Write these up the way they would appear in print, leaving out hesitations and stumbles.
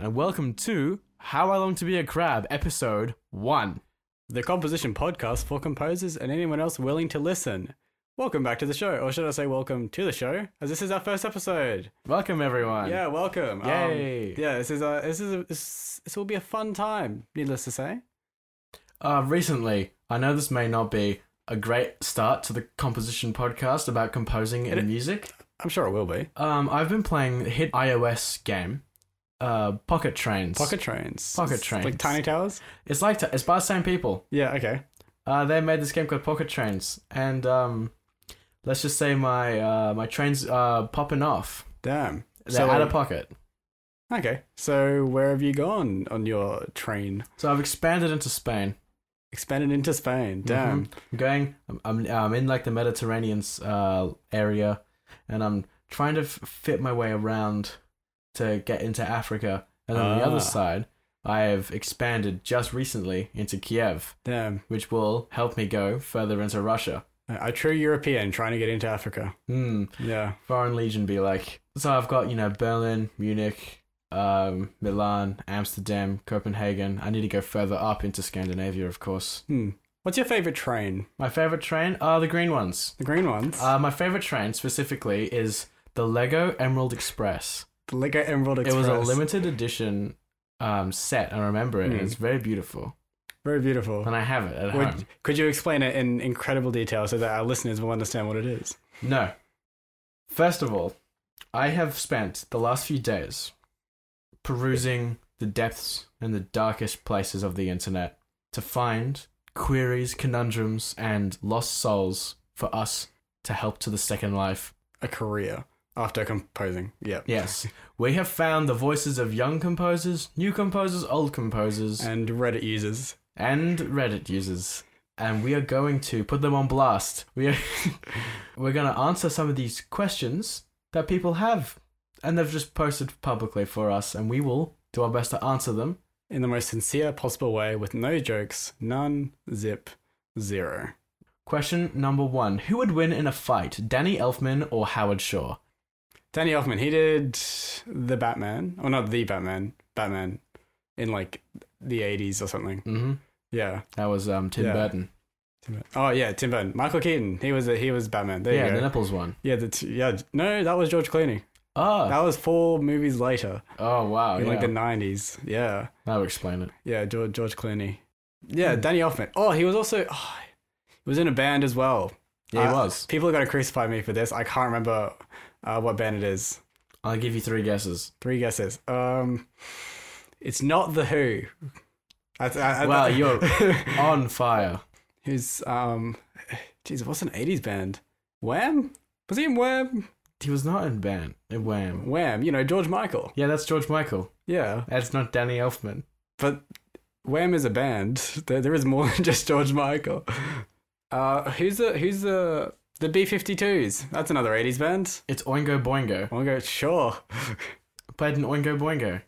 and welcome to How I Long to Be a Crab, episode 1. The composition podcast for composers and anyone else willing to listen. Welcome back to the show, or should I say welcome to the show, as this is our first episode. Welcome, everyone. Yeah, welcome. Yay. This will be a fun time, needless to say. Recently, I know this may not be a great start to the composition podcast about composing and music. I'm sure it will be. I've been playing the hit iOS game, Pocket Trains. Pocket Trains. Like Tiny Towers? It's by the same people. Yeah, okay. They made this game called Pocket Trains, and let's just say my trains are popping off. Damn. They're out of pocket. Okay, so where have you gone on your train? So I've expanded into Spain. Expanded into Spain. Damn. I'm in like the Mediterranean area, and I'm trying to fit my way around to get into Africa. And on the other side, I have expanded just recently into Kiev. Damn. Which will help me go further into Russia. A true European trying to get into Africa. Yeah. Foreign Legion be like. So I've got, Berlin, Munich, Milan, Amsterdam, Copenhagen. I need to go further up into Scandinavia, of course. What's your favourite train? My favourite train are the green ones. The green ones? My favourite train specifically is the Lego Emerald Express. The Lego Emerald Express. It was a limited edition set. I remember it. It's very beautiful. Very beautiful. And I have it at home. Could you explain it in incredible detail so that our listeners will understand what it is? No. First of all, I have spent the last few days perusing the depths and the darkest places of the internet to find queries, conundrums, and lost souls for us to help to the second life. A career after composing. Yep. Yes. We have found the voices of young composers, new composers, old composers. And Reddit users. And we are going to put them on blast. We're going to answer some of these questions that people have. And they've just posted publicly for us. And we will do our best to answer them. In the most sincere possible way, with no jokes, none, zip, zero. Question number 1. Who would win in a fight, Danny Elfman or Howard Shore? Danny Elfman, he did the Batman. Or not the Batman. Batman in like the 80s or something. Mm-hmm. Yeah. That was Tim Burton. Oh yeah, Tim Burton. Michael Keaton. He was Batman. There you go. The nipples one. Yeah, no, that was George Clooney. Oh. That was 4 movies later. Oh wow. In like the 90s. Yeah. That would explain it. Yeah, George Clooney. Yeah, Danny Elfman. Oh, he was also he was in a band as well. Yeah, he was. People are gonna crucify me for this. I can't remember what band it is. I'll give you 3 guesses. 3 guesses. It's not The Who. Wow, you're on fire. Who's geez, what's an 80s band? Wham? Was he in Wham? He was not in Wham. Wham, George Michael. Yeah, that's George Michael. Yeah. That's not Danny Elfman. But Wham is a band. There is more than just George Michael. Who's the B-52s? That's another 80s band. It's Oingo Boingo. Oingo, sure. Played in Oingo Boingo.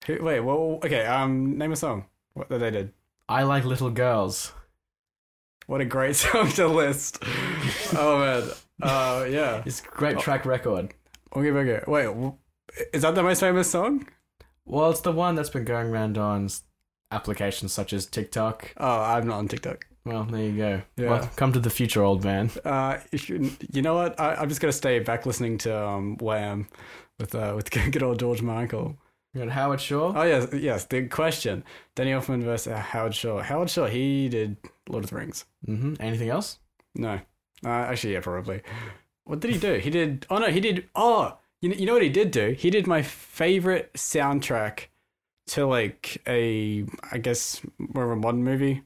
Name a song. What that they did. I Like Little Girls. What a great song to list. Oh man. Yeah. It's a great track record. Okay. Wait, is that the most famous song? Well, it's the one that's been going around on applications such as TikTok. Oh, I'm not on TikTok. Well, there you go. Yeah. Welcome to the future, old man. You know what? I'm just gonna stay back listening to Wham with good old George Michael. You got Howard Shore? Oh yes. The question: Danny Elfman versus Howard Shore. Howard Shore, he did Lord of the Rings. Mm-hmm. Anything else? No. Actually, yeah, probably. What did he do? He did. Oh no, he did. Oh, you know what he did do? He did my favorite soundtrack to like I guess more of a modern movie.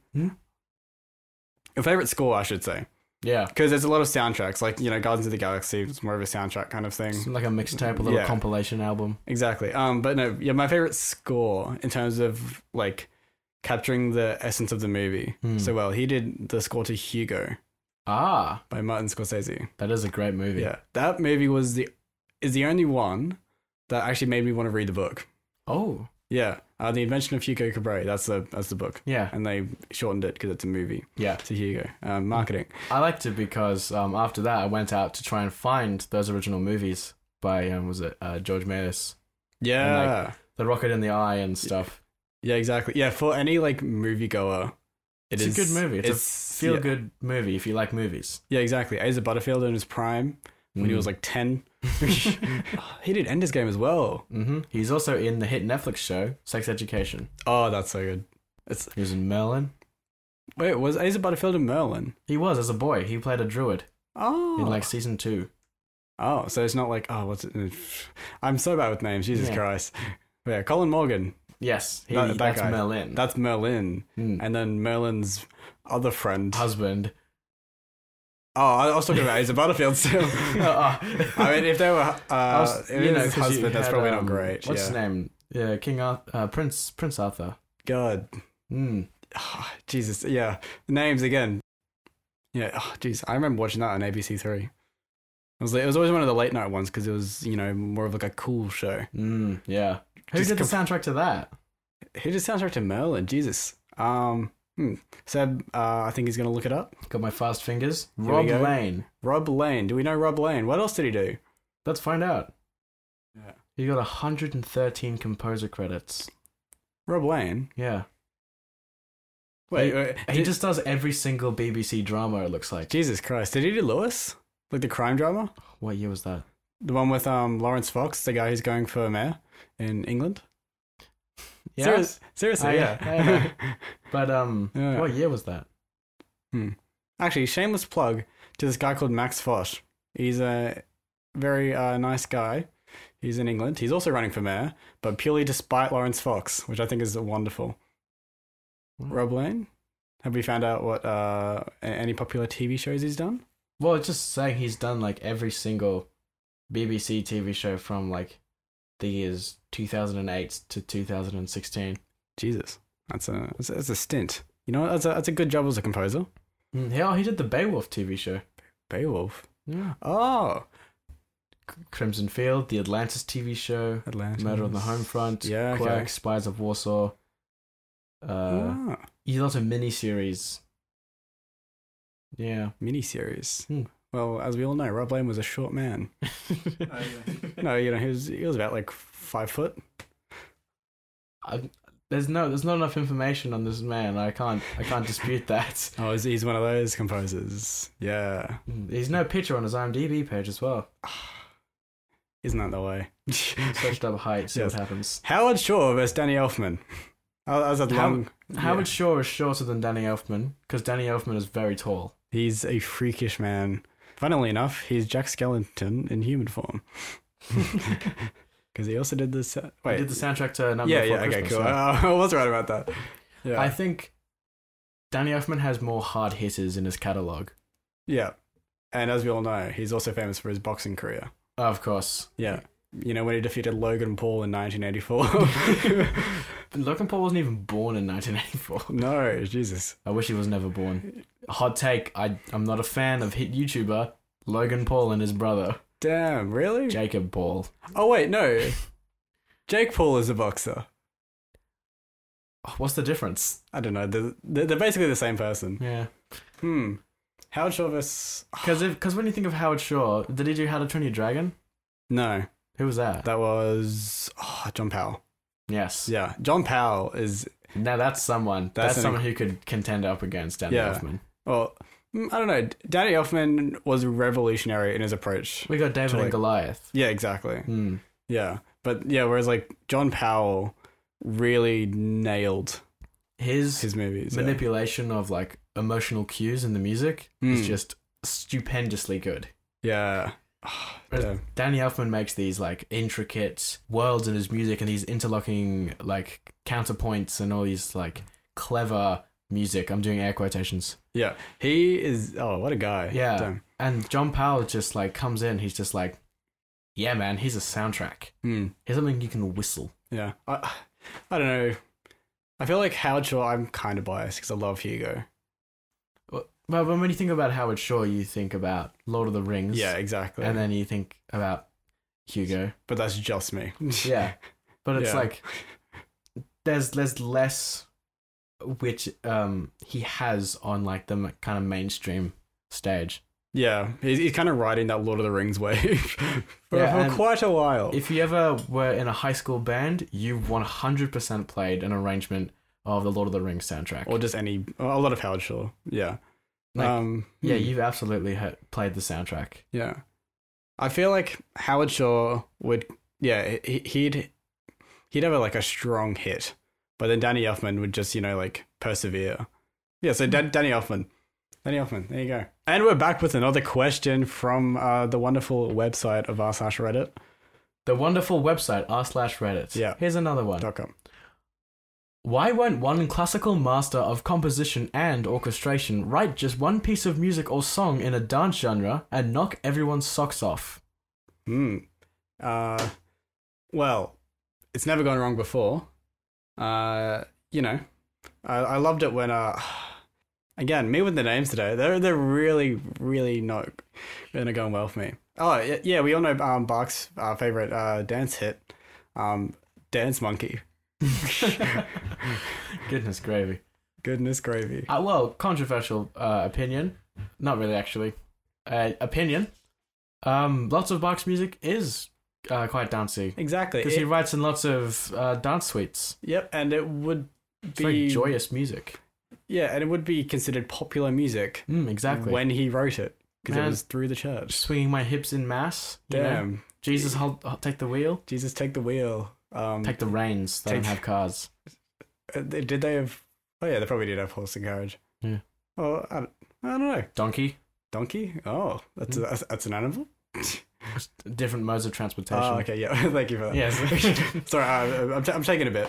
Your favorite score, I should say. Yeah. Because there's a lot of soundtracks, like, Guardians of the Galaxy, it's more of a soundtrack kind of thing. It's like a mixtape, a little compilation album. Exactly. But no, yeah, my favorite score in terms of, like, capturing the essence of the movie so well, he did the score to Hugo. Ah. By Martin Scorsese. That is a great movie. Yeah. That movie is the only one that actually made me want to read the book. Oh. Yeah. The Invention of Hugo Cabret. That's the book. Yeah. And they shortened it because it's a movie. Yeah. To Hugo. Marketing. I liked it because after that I went out to try and find those original movies by George Méliès. Yeah. the rocket in the eye and stuff. Yeah, exactly. Yeah, for any like moviegoer, It's a good movie. It's a feel-good movie if you like movies. Yeah, exactly. Asa Butterfield in his prime when he was like 10. He did Ender's Game as well. Mm-hmm. He's also in the hit Netflix show Sex Education. Oh, that's so good. He was in Merlin. Wait, was Asa Butterfield in Merlin? He was as a boy. He played a druid Oh. in like season 2. Oh, so it's not like, oh, what's it? I'm so bad with names. Jesus Christ. But yeah, Colin Morgan. Yes, That that's guy. Merlin. That's Merlin. And then Merlin's other friend. Husband. Oh, I was talking about Asa Butterfield still. I mean, if they were, if it was his husband, that's probably not great. What's his name? Yeah, King Arthur, Prince Arthur. God. Oh, Jesus, yeah. Names again. Yeah, oh, jeez. I remember watching that on ABC3. It was always one of the late night ones because it was, more of like a cool show. Yeah. Who did the soundtrack to that? Who did the soundtrack to Merlin? Jesus. Seb, I think he's going to look it up. Got my fast fingers. Here Rob we go. Lane. Rob Lane. Do we know Rob Lane? What else did he do? Let's find out. Yeah. He got 113 composer credits. Rob Lane? Yeah. Wait, he just does every single BBC drama, it looks like. Jesus Christ. Did he do Lewis? Like the crime drama? What year was that? The one with Lawrence Fox, the guy who's going for mayor in England? Yeah. Seriously, yeah. But what year was that? Actually, shameless plug to this guy called Max Fosh. He's a very nice guy. He's in England. He's also running for mayor, but purely despite Lawrence Fox, which I think is wonderful. Rob Lane? Have we found out what any popular TV shows he's done? Well, it's just saying he's done like every single BBC TV show from like the years 2008 to 2016. Jesus, that's a stint. You know, that's a good job as a composer. Yeah, he did the Beowulf TV show. Beowulf. Yeah. Oh, Crimson Field, the Atlantis TV show, Atlantis. Murder on the Home Front, Yeah, Quirk, okay. Spies of Warsaw. He's also miniseries. Yeah. Miniseries. Well, as we all know, Rob Lane was a short man. No, he was about like 5 foot. There's not enough information on this man. I can't dispute that. Oh, he's one of those composers. Yeah. There's no picture on his IMDb page as well. Isn't that the way? Searched up height, see Yes. what happens. Howard Shore versus Danny Elfman. Howard Shore is shorter than Danny Elfman because Danny Elfman is very tall. He's a freakish man. Funnily enough, he's Jack Skellington in human form. Because he also did this. He did the soundtrack to Nightmare Yeah, Before okay, Christmas, cool. yeah. I was right about that. Yeah. I think Danny Elfman has more hard hitters in his catalogue. Yeah. And as we all know, he's also famous for his boxing career. Of course. Yeah. You know, when he defeated Logan Paul in 1984. Logan Paul wasn't even born in 1984. No, Jesus. I wish he was never born. Hot take, I'm not a fan of hit YouTuber Logan Paul and his brother, Damn, really? Jacob Paul. Oh, wait, no. Jake Paul is a boxer. What's the difference? I don't know. They're basically the same person. Yeah. Howard Shore versus... Because when you think of Howard Shore, did he do How to Train Your Dragon? No. Who was that? That was John Powell. Yes. Yeah, John Powell is... Now that's someone. That's someone who could contend up against Danny Elfman. Well, I don't know. Danny Elfman was revolutionary in his approach. We got David and Goliath. Yeah, exactly. Yeah. But yeah, whereas like John Powell really nailed his movies. Manipulation of like emotional cues in the music is just stupendously good. Yeah. Whereas Danny Elfman makes these like intricate worlds in his music and these interlocking like counterpoints and all these like clever music. I'm doing air quotations. Yeah. He is, oh, what a guy. Yeah. Damn. And John Powell just like comes in, he's just like, yeah, man, he's a soundtrack. He's something you can whistle. Yeah. I don't know. I feel like Howard Shore, I'm kind of biased because I love Hugo. Well, when you think about Howard Shore, you think about Lord of the Rings. Yeah, exactly. And then you think about Hugo. But that's just me. Yeah. But it's Yeah. like there's less which he has on like the kind of mainstream stage. Yeah, he's kind of riding that Lord of the Rings wave for and quite a while. If you ever were in a high school band, you 100% played an arrangement of the Lord of the Rings soundtrack. Or just a lot of Howard Shore. Yeah. Like, yeah, you've absolutely played the soundtrack. Yeah. I feel like Howard Shore would, yeah, he'd have like a strong hit, but then Danny Elfman would just, like persevere. Yeah, so Danny Elfman, there you go. And we're back with another question from the wonderful website of r/Reddit. The wonderful website r/Reddit. Yeah. Here's another one. .com. Why won't one classical master of composition and orchestration write just one piece of music or song in a dance genre and knock everyone's socks off? Well, it's never gone wrong before. I loved it when again, me with the names today, they're really, really not going well for me. Oh yeah, we all know Bach's favorite dance hit, Dance Monkey. Goodness gravy. Well, controversial opinion. Not really, actually. Opinion. Lots of Bach's music is quite dancey. Exactly. Because he writes in lots of dance suites. Yep, and it would It's very joyous music. Yeah, and it would be considered popular music. Exactly. When he wrote it. Because it was through the church. Swinging my hips in mass. Damn. Jesus, take the wheel. Jesus, take the wheel. Take the reins. They don't have cars. Did they have... Oh, yeah, they probably did have horse and carriage. Yeah. Oh, I don't know. Donkey. Oh, that's an animal? Different modes of transportation. Oh, okay, yeah. Thank you for that. Yes. Sorry, I'm taking a bit.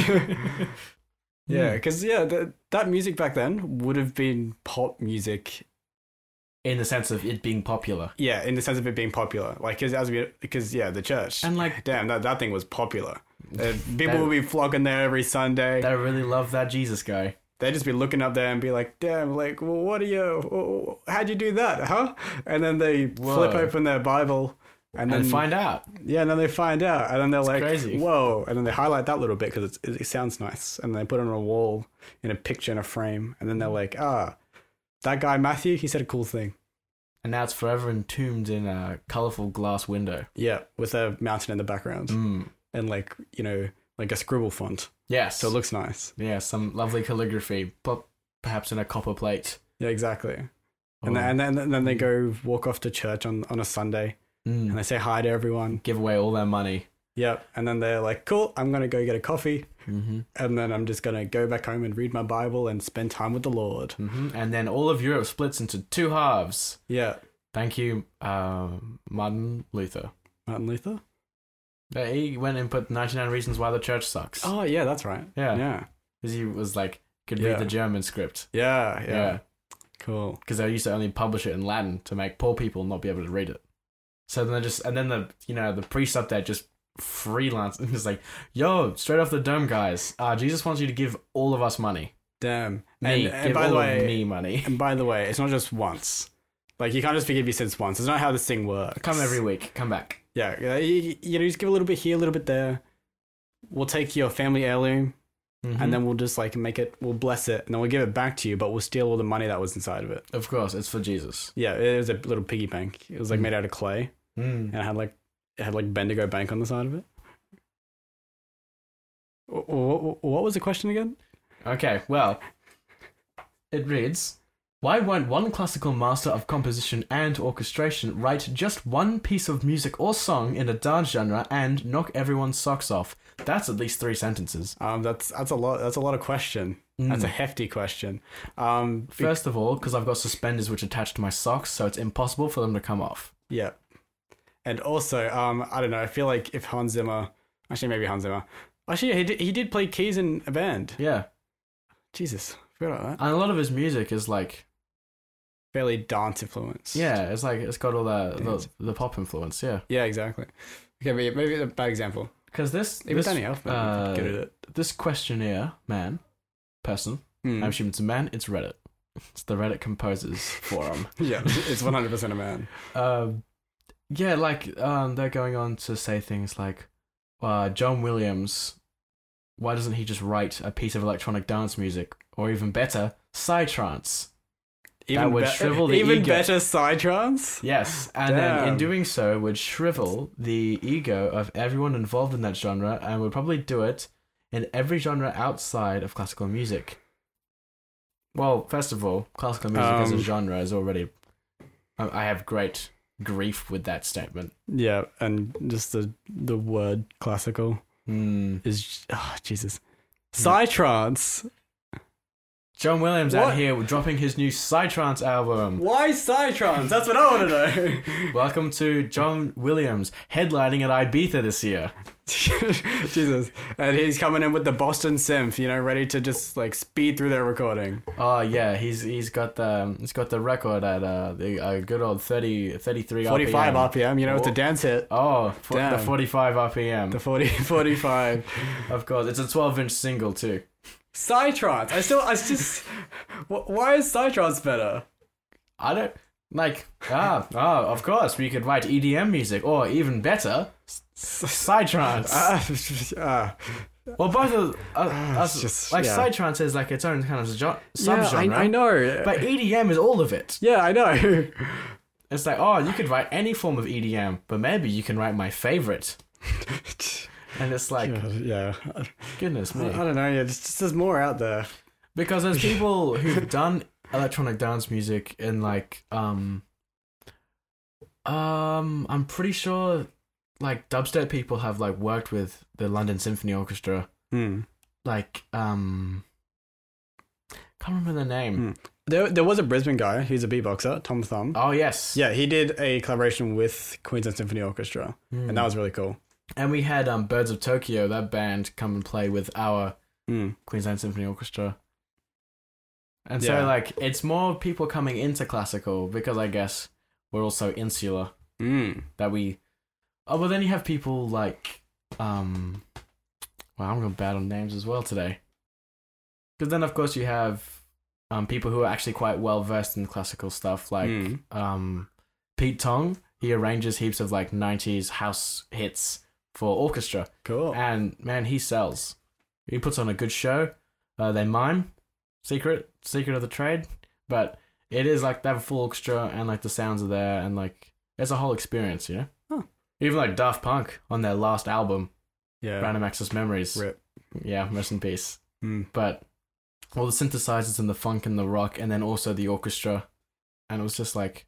Yeah, because, that music back then would have been pop music. In the sense of it being popular. Yeah, in the sense of it being popular. Like, because the church. And like... Damn, that thing was popular. People would be flocking there every Sunday. They really love that Jesus guy. They'd just be looking up there and be like, damn, like, well, what are you... How'd you do that, huh? And then they flip open their Bible... And then find out. Yeah, and then they find out. And then they're like, crazy. Whoa. And then they highlight that little bit because it sounds nice. And they put it on a wall in a picture in a frame. And then they're like, that guy Matthew, he said a cool thing. And now it's forever entombed in a colourful glass window. Yeah, with a mountain in the background. And like a scribble font. Yes. So it looks nice. Yeah, some lovely calligraphy, but perhaps in a copper plate. Yeah, exactly. And then they go walk off to church on a Sunday. And they say hi to everyone. Give away all their money. Yep. And then they're like, cool, I'm going to go get a coffee. And then I'm just going to go back home and read my Bible and spend time with the Lord. And then all of Europe splits into two halves. Yeah. Thank you, Martin Luther. Martin Luther? He went and put 99 Reasons Why the Church Sucks. Oh, yeah, that's right. Yeah. Because he was like, could read the German script. Yeah. Cool. Because they used to only publish it in Latin to make poor people not be able to read it. So then the priest up there just freelance and was like, yo, straight off the dome, guys. Jesus wants you to give all of us money. Damn. And by the way, me money. And by the way, it's not just once. Like, you can't just forgive your sins once. It's not how this thing works. Come every week. Come back. Yeah. You just give a little bit here, a little bit there. We'll take your family heirloom and then we'll just like we'll bless it and then we'll give it back to you, but we'll steal all the money that was inside of it. Of course, it's for Jesus. Yeah, it was a little piggy bank. It was like made out of clay. And it had like Bendigo Bank on the side of it. What was the question again? Okay, well, it reads, why won't one classical master of composition and orchestration write just one piece of music or song in a dance genre and knock everyone's socks off? That's at least 3 sentences. That's a lot. That's a lot of question. That's a hefty question. First of all, because I've got suspenders which attach to my socks, so it's impossible for them to come off. Yeah. And also, I don't know. I feel like if Hans Zimmer, maybe Hans Zimmer. Actually, he did play keys in a band. Yeah. Jesus, I forgot about that. And a lot of his music is like fairly dance influence. Yeah, it's like it's got all the pop influence. Yeah. Yeah, exactly. Okay, but maybe a bad example. Because even Danny Elfman good at it. This questionnaire, person. I'm assuming it's a man. It's Reddit. It's the Reddit Composers Forum. Yeah, it's 100% a man. Yeah, like they're going on to say things like, John Williams, why doesn't he just write a piece of electronic dance music? Or even better, psytrance. Even would shrivel the even ego. better psytrance. Yes, and then in Damn. doing so would shrivel the ego of everyone involved in that genre, and would probably do it in every genre outside of classical music. Well, first of all, classical music as a genre is already... I have great grief with that statement. Yeah, and just the word classical Hmm. is Jesus. Psytrance. John Williams What? out here dropping his new Psytrance album. Why psytrance? That's what I want to know. Welcome to John Williams headlining at Ibiza this year. Jesus. And he's coming in with the Boston Synth, ready to just like speed through their recording. Oh yeah, he's got the record at the good old 33 45 RPM. RPM, it's a Oh. dance hit. Oh, the Damn. 45 RPM. The 45. Of course, it's a 12-inch single too. Psytrance. I just why is Psytrance better? I don't like. Of course, we could write EDM music, or even better, Psytrance. Well, both of it's just- like yeah. Psytrance is like its own kind of subgenre. I know. But EDM is all of it. yeah, I know. It's like, oh, you could write any form of EDM, but maybe you can write my favorite. And it's like, yeah. goodness I me. don't know. Yeah, just there's more out there. Because there's people who've done electronic dance music in like I'm pretty sure like dubstep people have like worked with the London Symphony Orchestra. Like can't remember the name. There was a Brisbane guy who's a beatboxer, Tom Thumb. Oh yes. Yeah, he did a collaboration with Queensland Symphony Orchestra, and that was really cool. And we had Birds of Tokyo, that band, come and play with our Queensland Symphony Orchestra. And so Yeah. like it's more people coming into classical because I guess we're also insular. That we but then you have people like well, I'm going bad on names as well today. Because then of course you have people who are actually quite well versed in classical stuff, like Pete Tong. He arranges heaps of like 90s house hits for orchestra. Cool. And man, he sells. He puts on a good show. They mime, secret of the trade, but it is like they have a full orchestra and like the sounds are there and like it's a whole experience, you know. Huh. Even like Daft Punk on their last album, Yeah. Random Access Memories. Rip. Yeah, rest in peace. Mm. But all the synthesizers and the funk and the rock, and then also the orchestra, and it was just like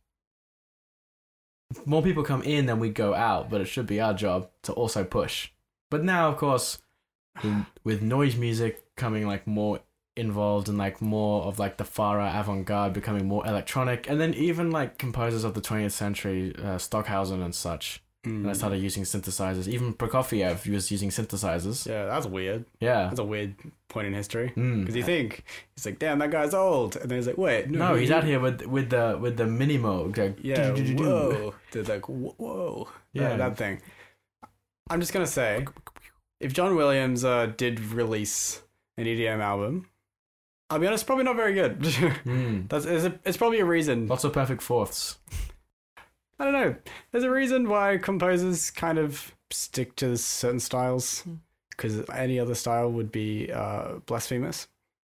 more people come in than we go out, but it should be our job to also push. But now, of course, with noise music coming like more involved and like more of like the far right avant-garde becoming more electronic, and then even like composers of the 20th century, Stockhausen and such, and I started using synthesizers. Even Prokofiev was using synthesizers. Yeah, that's weird. Yeah. That's a weird point in history. Mm. Because you think, he's like, damn, that guy's old. And then he's like, wait. No, he's out here with the Minimo. Like, Yeah, do-do-do-do-do. whoa. They're like, whoa. Yeah. That thing. I'm just going to say, if John Williams did release an EDM album, I'll be honest, probably not very good. Mm. It's probably a reason. Lots of perfect fourths. I don't know. There's a reason why composers kind of stick to certain styles, because any other style would be blasphemous.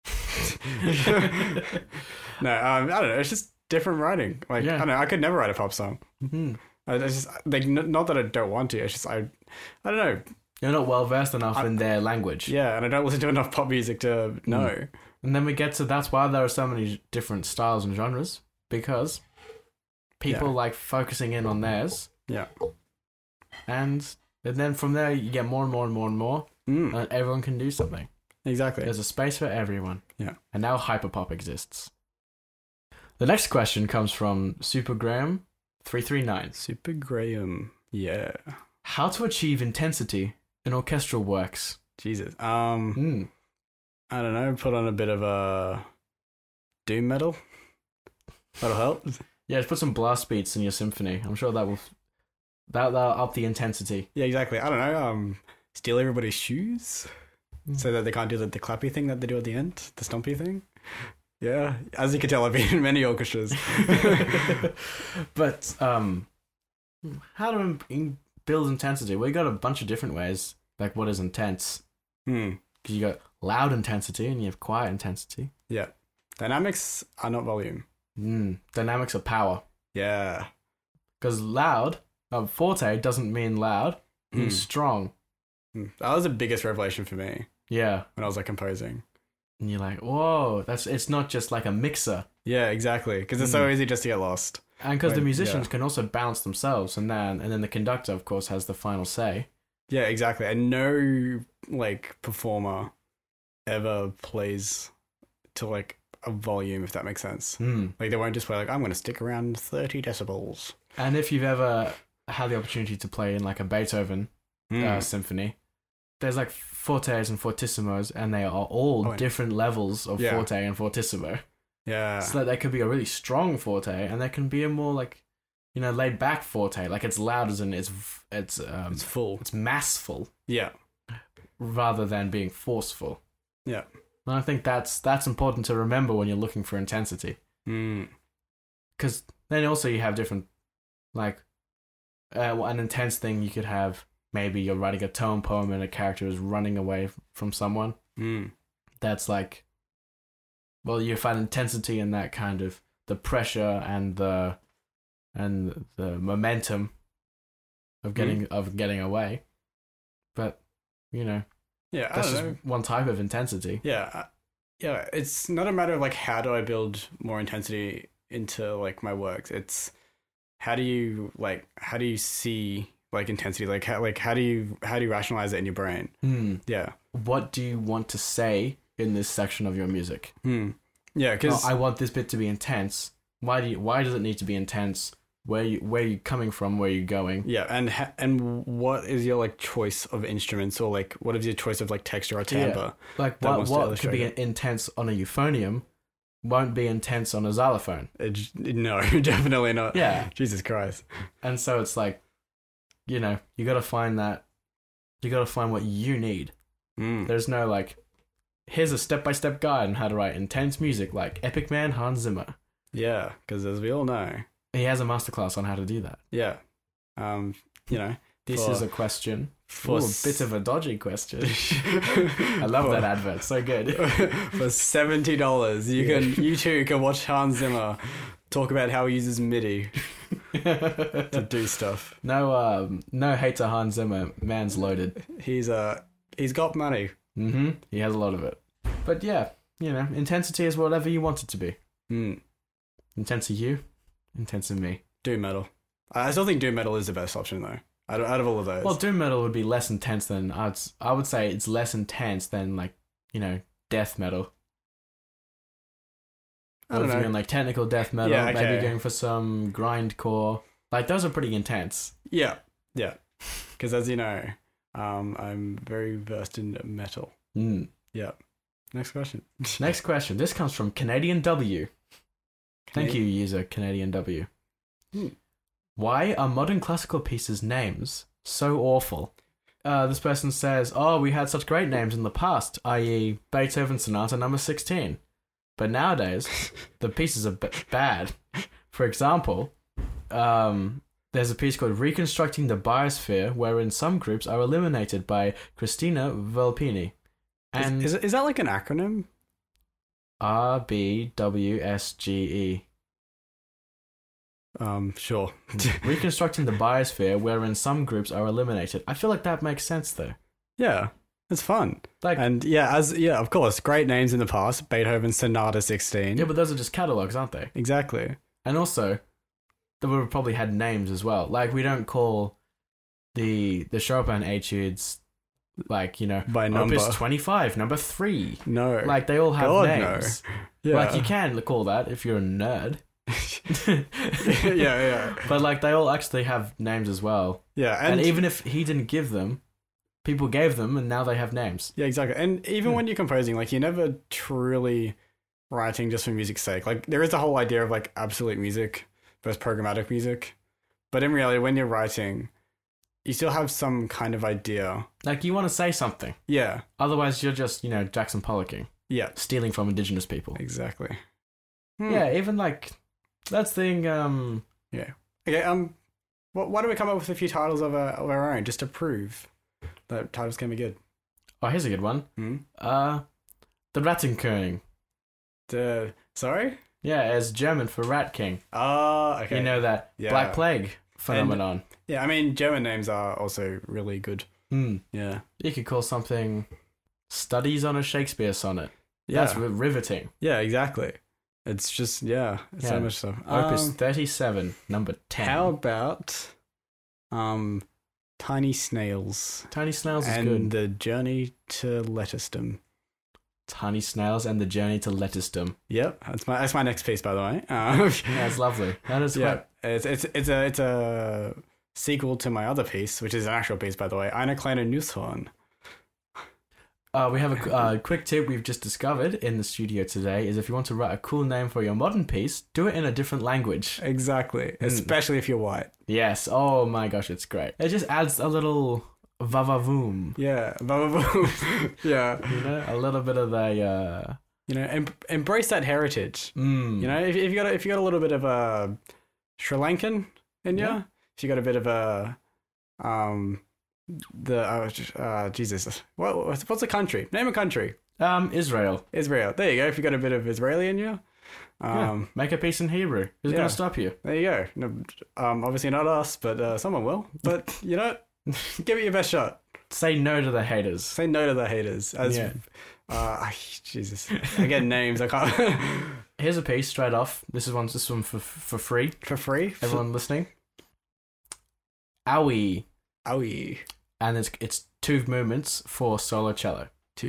No, I don't know. It's just different writing. Like, Yeah. I don't know. I could never write a pop song. Mm-hmm. I just like not that I don't want to. It's just I don't know. You're not well versed enough in their language. Yeah, and I don't listen to enough pop music to know. And then we get to that's why there are so many different styles and genres, because people Yeah. like focusing in on theirs. Yeah. And then from there you get more and more and more and more, and everyone can do something. Exactly. There's a space for everyone. Yeah. And now hyperpop exists. The next question comes from Super Graham 339. Super Graham. Yeah. How to achieve intensity in orchestral works? Jesus. Mm. I don't know. Put on a bit of a doom metal. That'll help. Yeah, just put some blast beats in your symphony. I'm sure that'll up the intensity. Yeah, exactly. I don't know. Steal everybody's shoes so that they can't do the clappy thing that they do at the end, the stompy thing. Yeah, as you can tell, I've been in many orchestras. But how to build intensity? Well, you got a bunch of different ways. Like, what is intense? Because you got loud intensity and you have quiet intensity. Yeah, dynamics are not volume. Dynamics of power. Yeah. Because loud, forte doesn't mean loud, it means strong. That was the biggest revelation for me Yeah. when I was like composing. And you're like, whoa, it's not just like a mixer. Yeah, exactly. Because it's so easy just to get lost. And because the Right, musicians yeah. can also balance themselves, and then the conductor, of course, has the final say. Yeah, exactly. And no like performer ever plays to like a volume, if that makes sense. Like they won't just play like, I'm going to stick around 30 decibels. And if you've ever had the opportunity to play in like a Beethoven symphony, there's like fortes and fortissimos, and they are all different levels of forte and fortissimo. Yeah. So that there could be a really strong forte, and there can be a more like, laid back forte. Like it's loud as in it's full. it's massful Yeah. rather than being forceful. Yeah. And I think that's important to remember when you're looking for intensity. Because then also you have different, like, an intense thing you could have. Maybe you're writing a tone poem and a character is running away from someone. That's like, well, you find intensity in that kind of the pressure and the momentum of getting away. But yeah, that's just one type of intensity. Yeah, it's not a matter of like how do I build more intensity into like my works. It's how do you see like intensity, like how do you rationalize it in your brain? Yeah. What do you want to say in this section of your music? Yeah, because I want this bit to be intense. Why does it need to be intense? Where you coming from? Where you going? Yeah, and what is your like choice of instruments, or like what is your choice of like texture or timbre? Yeah. Like what could be intense on a euphonium won't be intense on a xylophone. No, definitely not. Yeah. Jesus Christ. And so it's like, you got to find that. You got to find what you need. There's no like, here's a step-by-step guide on how to write intense music like Epic Man Hans Zimmer. Yeah, because as we all know, he has a masterclass on how to do that. Yeah. This is a question. A bit of a dodgy question. I love that advert. So good. For $70, you too can watch Hans Zimmer talk about how he uses MIDI to do stuff. No hate to Hans Zimmer. Man's loaded. He's got money. He has a lot of it. But yeah, intensity is whatever you want it to be. Intense to you, intense to me. Doom metal. I still think doom metal is the best option though. Out of all of those. Well, doom metal would be less intense than I would say it's less intense than like death metal. I don't know. Doing like technical death metal, Yeah, okay. maybe going for some grindcore. Like those are pretty intense. Yeah. Because as you know, I'm very versed in metal. Yeah. Next question. Next question. This comes from Canadian W. Thank you, user Canadian W. Why are modern classical pieces' names so awful? This person says, we had such great names in the past, i.e. Beethoven Sonata No. 16. But nowadays, the pieces are bad. For example, there's a piece called Reconstructing the Biosphere, wherein some groups are eliminated by Cristina Volpini. And is that like an acronym? RBWSGE. Sure. Reconstructing the Biosphere, wherein some groups are eliminated. I feel like that makes sense, though. Yeah, it's fun. Like, and of course, great names in the past. Beethoven Sonata 16. Yeah, but those are just catalogs, aren't they? Exactly. And also, they would have probably had names as well. Like, we don't call the Chopin etudes, like, by number. Opus 25, number 3. No. Like, they all have God, names. No. Yeah. Like, you can call that if you're a nerd. yeah. But, like, they all actually have names as well. Yeah. And even if he didn't give them, people gave them, and now they have names. Yeah, exactly. And even when you're composing, like, you're never truly writing just for music's sake. Like, there is the whole idea of, like, absolute music versus programmatic music. But in reality, when you're writing, you still have some kind of idea. Like, you want to say something. Yeah. Otherwise, you're just, Jackson Pollocking. Yeah. Stealing from indigenous people. Exactly. Yeah, even, like, that's the thing, Yeah. Okay, why don't we come up with a few titles of our own, just to prove that titles can be good? Oh, here's a good one. The Rattenkönig. Sorry? Yeah, as German for Rat King. Oh, okay. You know that Yeah. Black Plague phenomenon. Yeah, I mean, German names are also really good. Hmm. Yeah. You could call something Studies on a Shakespeare Sonnet. Yeah. That's riveting. Yeah, exactly. It's just, yeah, Yeah. so much so. Opus 37, number 10. How about Tiny Snails Tiny Snails is and good. the Journey to Lettucedom? Tiny Snails and the Journey to Lettucedom. Yep, that's my next piece, by the way. Yeah, it's lovely. That is Yeah, quite... it's a sequel to my other piece, which is an actual piece, by the way. Eine kleine Nusshorn. We have a quick tip we've just discovered in the studio today is if you want to write a cool name for your modern piece, do it in a different language. Exactly, especially if you're white. Yes. Oh my gosh, it's great. It just adds a little vavavoom. Yeah, yeah. You know, a little bit of a... You know, embrace that heritage. You know, if you got a little bit of a Sri Lankan in you, Yeah. if you got a bit of a Jesus, what's a country? Name a country. Israel. Israel. There you go. If you got a bit of Israeli in you, Yeah. Make a piece in Hebrew. Who's yeah. going to stop you? there you go. No, obviously not us, but someone will. But you know, give it your best shot. Say no to the haters. Say no to the haters. As Yeah. Jesus, I get names. I can't Here's a piece straight off. This one for free. for free. Everyone listening. Owie. Owie. And it's two movements for solo cello.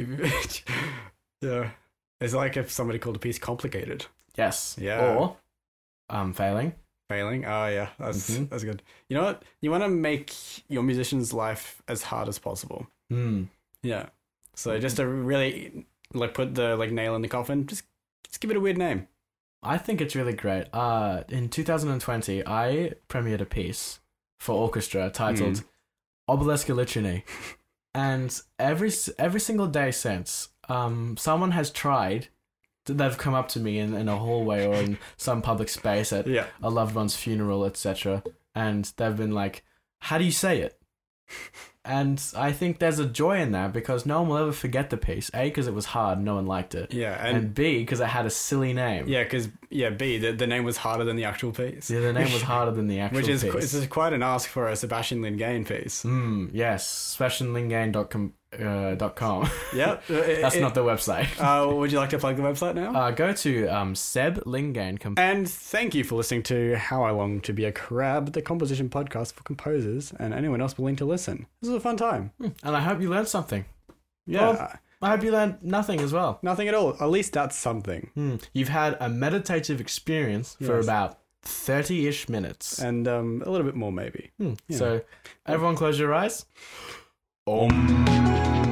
Yeah. It's like if somebody called a piece complicated. Yes. Yeah. Or failing. Failing. Oh yeah, that's Mhm. that's good. You know what? You want to make your musician's life as hard as possible. Yeah. So just to really put the nail in the coffin, just give it a weird name. I think it's really great. In 2020, I premiered a piece for orchestra titled Obelisk Litany. And every single day since, someone has tried. They've come up to me in a hallway or in some public space at Yeah. a loved one's funeral, etc. And they've been like, "How do you say it?" And I think there's a joy in that because no one will ever forget the piece. A, because it was hard, no one liked it. Yeah. And B, because it had a silly name. Yeah, because B, the name was harder than the actual piece. Yeah, the name was harder than the actual Which is piece. it's quite an ask for a Sebastian Lingane piece. Yes, SebastianLingane.com. Yep. That's not the website. Would you like to plug the website now? Go to Seb Lingane. And thank you for listening to How I Long to Be a Crab, the composition podcast for composers and anyone else willing to listen. This was a fun time. And I hope you learned something. Yeah. Well, I hope you learned nothing as well. Nothing at all. At least that's something. You've had a meditative experience for Yes. about 30-ish minutes. And a little bit more, maybe. So, everyone close your eyes. Om.